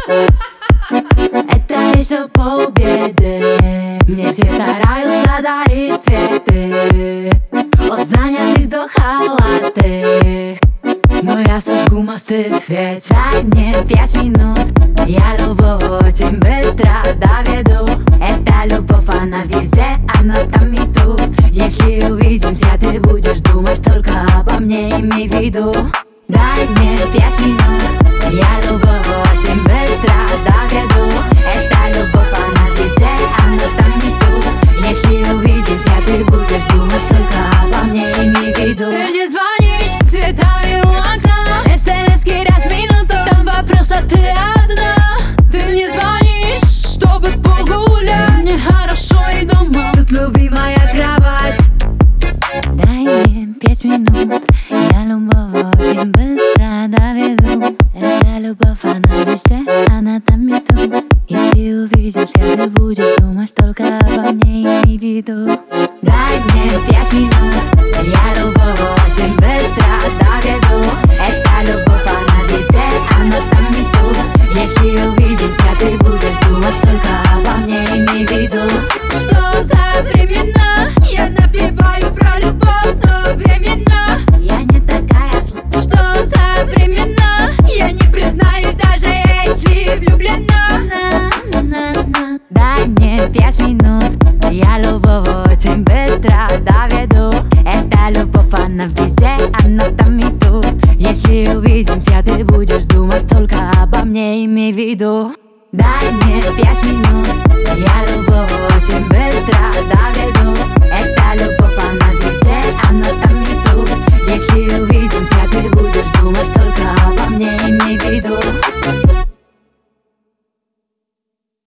Это все полбеды. Мне все стараются дарить цветы, от занятых до холостых, но я сожгу мосты. Ведь дай мне 5 минут, я любовь очень быстро доведу. Это любовь, она везде, она там и тут. Если увидимся, ты будешь думать только обо мне, имей в виду. Дай мне 5 минут, я любовь очень быстро доведу. Это любовь, она везде, она там и тут. Если увидимся, ты будешь думать только обо мне, имей в виду. Ты не звонишь с цветами у окна, смс-ки раз в минуту, там вопрос, а ты одна. Ты не звонишь, чтобы погулять, мне хорошо и дома, тут любимая кровать. Дай мне 5 минут, я любовь очень быстро доведу. Это любовь, она везде, она там и тут. Если увидимся, ты будешь думать только обо мне, имей в виду. Дай мне 5 минут, я любовь очень быстро доведу. Это любовь, она везде, она там и тут. Если увидимся, ты будешь думать только обо мне, имей в виду. что за времена? Я напеваю про любовь, но временно. Я не такая Что за времена? Я не признаюсь, даже если влюблена. Дай мне 5 минут, я любовь очень быстро доведу. Это любовь, она везде, она там и тут. Если увидимся, ты будешь думать только обо мне, имей в виду. Дай мне 5 минут, я любовь очень быстро доведу. Это любовь, она везде, она там и тут. Если увидимся, ты будешь думать только обо мне, имей в виду.